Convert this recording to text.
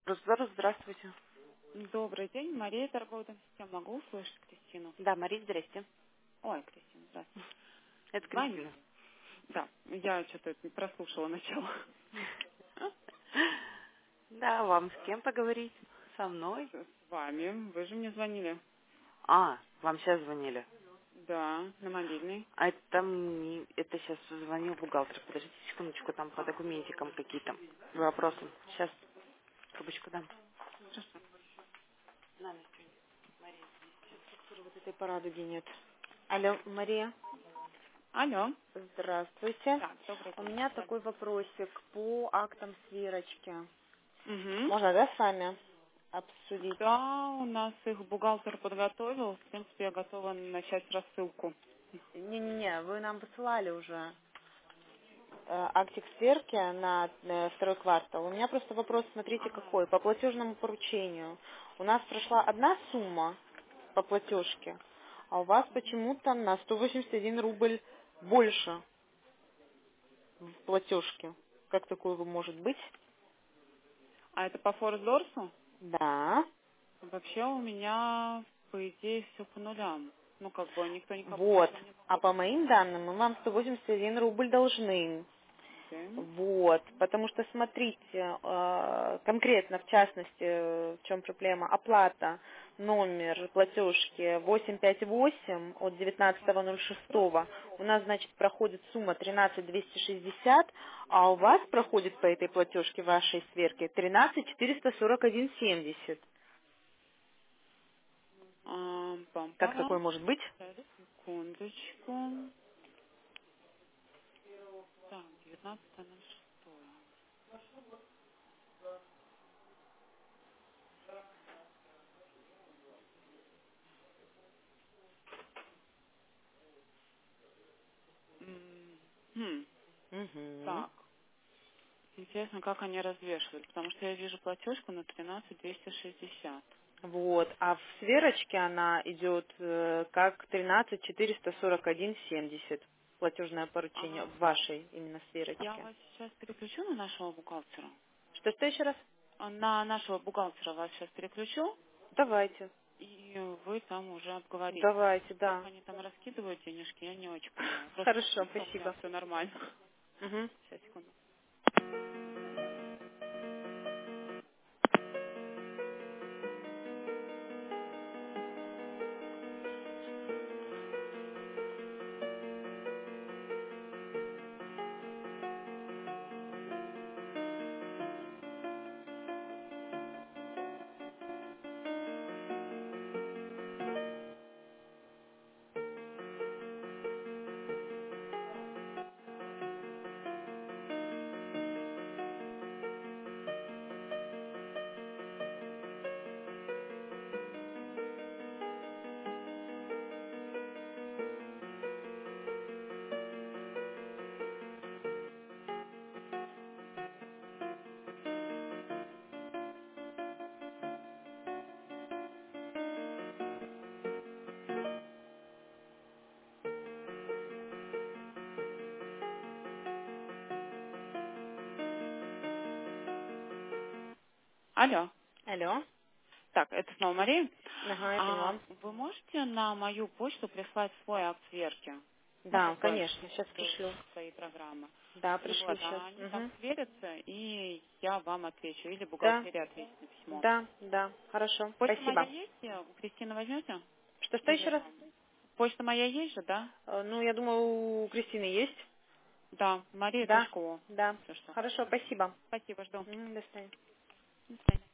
Здравствуйте. Добрый день, Мария, торговая система. Могу услышать Кристину? Да, Мария, здрасте. Ой, Кристина, здравствуйте. Это Ваня? Кристина. Да, я что-то не прослушала начало. Да, вам с кем поговорить? Со мной? С вами. Вы же мне звонили. Вам сейчас звонили. Да, на мобильный. А это мне, это сейчас звонил бухгалтер. Подождите секундочку, там по А, документикам какие-то вопросы. Сейчас трубочку дам. хорошо. На, Настя, Мария, сейчас вот этой порадуги нет. Алло, Мария. Алло. Здравствуйте. Так, добрый У день. меня Да. такой вопросик по актам сверочки. Угу. Можно, да, с вами обсудить? Да, у нас их бухгалтер подготовил. В принципе, я готова начать рассылку. Не-не-не, вы нам посылали уже актик сверки на второй квартал. У меня просто вопрос, смотрите, какой. По платежному поручению у нас прошла одна сумма по платежке, а у вас почему-то на 181 рубль больше в платежке. Как такое может быть? А это по Форсдорсу? Да. Вообще у меня, по идее, все по нулям. Ну, как бы никто никому Вот. ничего не А по моим данным, мы вам 181 рубль должны. платит. Вот, потому что, смотрите, конкретно, в частности, в чем проблема, оплата, номер платежки 858 от 19.06, у нас, значит, проходит сумма 13260, а у вас проходит по этой платежке вашей сверки 13441,70. Как такое Пам-парам. может быть? Секундочку. Так, 19.06. Хм, Мгм. так. Интересно, как они развешивают, потому что я вижу платежку на 13260. Вот, а в сверочке она идет как 13441,70. Платежное поручение Ага. в вашей именно Я сверочке. вас сейчас переключу на нашего бухгалтера. Что еще раз? На нашего бухгалтера вас сейчас переключу, Давайте. и вы там уже обговорите. Давайте, Как да. они там раскидывают денежки, я не очень понимаю. Просто Хорошо, у меня спасибо. все нормально. Мгм. Сейчас, секунду. Алло. Алло. Так, это снова Мария. Ага, я А поняла. вы можете на мою почту прислать свой акт сверки? Ну, Да, как бы конечно, сейчас пришлю. свои программы. Да, Вот, пришлю сейчас. а они там Угу. сверятся, и я вам отвечу. Или Да, бухгалтерия ответит на письмо. да, да. Хорошо, Почта моя спасибо. есть? У Кристины возьмете? Что еще Или раз? почта моя есть же, да? Ну, я думаю, у Кристины есть. Да, Да, Мария.о. да. Все что. Хорошо, спасибо. Спасибо, жду. До свидания. До свидания.